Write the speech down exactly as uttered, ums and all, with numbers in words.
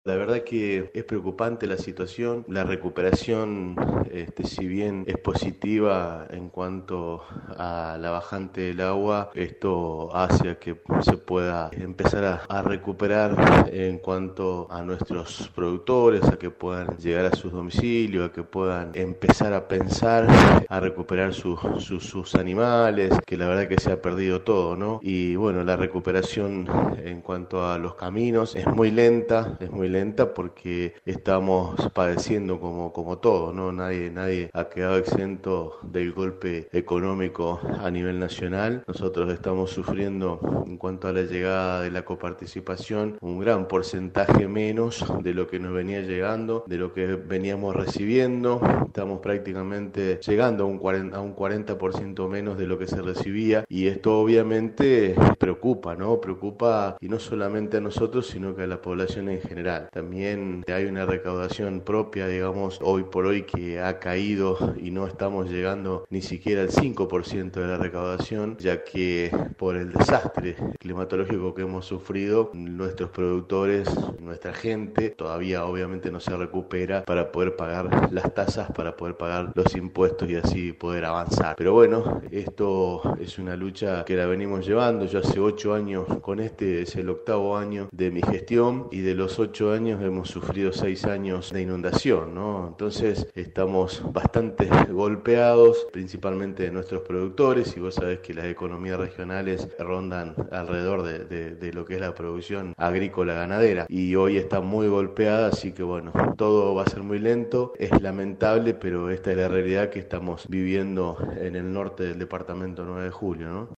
La verdad que es preocupante la situación. La recuperación, este, si bien es positiva en cuanto a la bajante del agua, esto hace a que se pueda empezar a, a recuperar en cuanto a nuestros productores, a que puedan llegar a sus domicilios, a que puedan empezar a pensar, a recuperar sus, sus, sus animales, que la verdad que se ha perdido todo, ¿no? Y bueno, la recuperación en cuanto a los caminos es muy lenta, es muy lenta porque estamos padeciendo como, como todo, ¿no? Nadie, nadie ha quedado exento del golpe económico a nivel nacional. Nosotros estamos sufriendo en cuanto a la llegada de la coparticipación un gran porcentaje menos de lo que nos venía llegando, de lo que veníamos recibiendo. Estamos prácticamente llegando a un cuarenta, a un cuarenta por ciento menos de lo que se recibía, y esto obviamente preocupa, ¿no? Preocupa, y no solamente a nosotros, sino que a la población en general. También hay una recaudación propia, digamos, hoy por hoy, que ha caído y no estamos llegando ni siquiera al cinco por ciento de la recaudación, ya que por el desastre climatológico que hemos sufrido, nuestros productores, nuestra gente, todavía obviamente no se recupera para poder pagar las tasas, para poder pagar los impuestos y así poder avanzar. Pero bueno, esto es una lucha que la venimos llevando. Yo hace ocho años con este, es el octavo año de mi gestión, y de los ocho años hemos sufrido seis años de inundación, ¿no? Entonces estamos bastante golpeados, principalmente de nuestros productores, y vos sabés que las economías regionales rondan alrededor de, de, de lo que es la producción agrícola ganadera, y hoy está muy golpeada, así que bueno, todo va a ser muy lento. Es lamentable, pero esta es la realidad que estamos viviendo en el norte del departamento nueve de julio, ¿no?